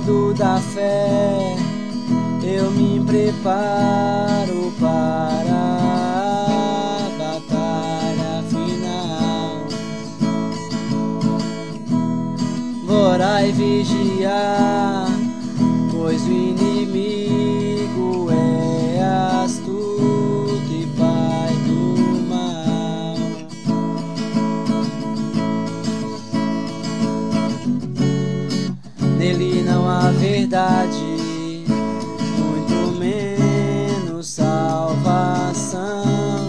escudo da fé, eu me preparo para a batalha final. Vou orar e vigiar, pois o inimigo é astuto e pai do mal. Nele não há verdade, muito menos salvação.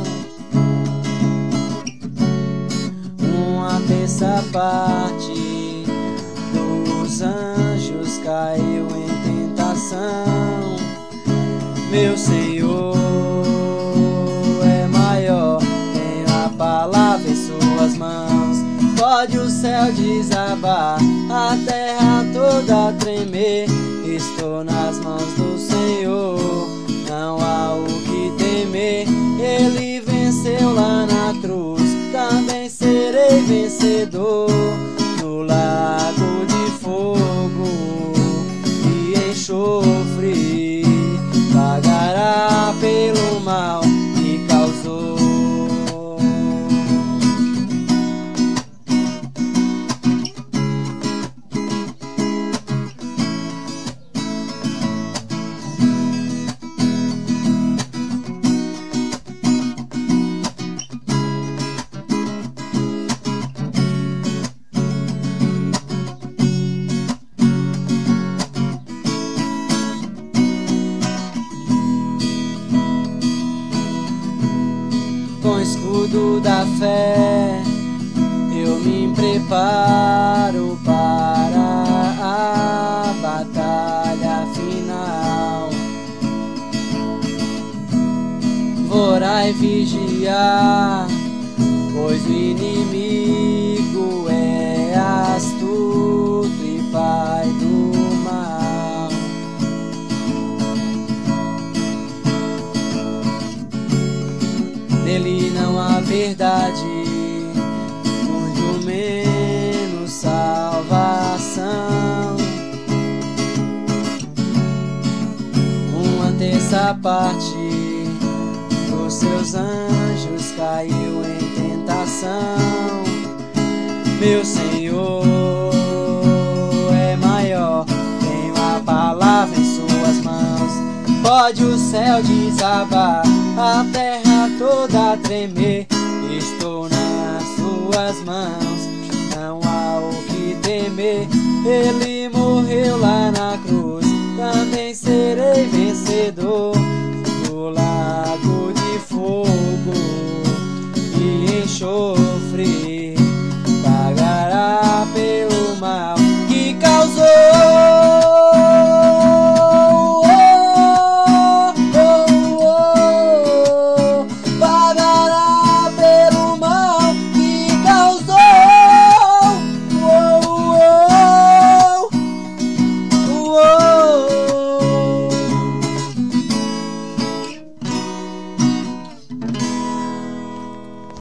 Uma terça parte dos anjos caiu em tentação. Meu Senhor é maior, tenho a palavra em suas mãos. Pode o céu desabar, a terra toda tremer. Estou nas mãos do Senhor, não há o que temer. Ele venceu lá na cruz, também serei vencedor. No lago de fogo e enxofre, pagará pelo mal que causou. Com o escudo da fé, eu me preparo para a batalha final. Vou orar e vigiar, pois o inimigo é astuto e pai do mal. Nele não há verdade, muito menos salvação. Uma terça parte dos seus anjos caiu em tentação. Meu Senhor é maior, tenho a palavra em suas mãos. Pode o céu desabar, a terra toda tremer. Estou nas suas mãos, não há o que temer. Ele morreu lá na cruz, também serei vencedor.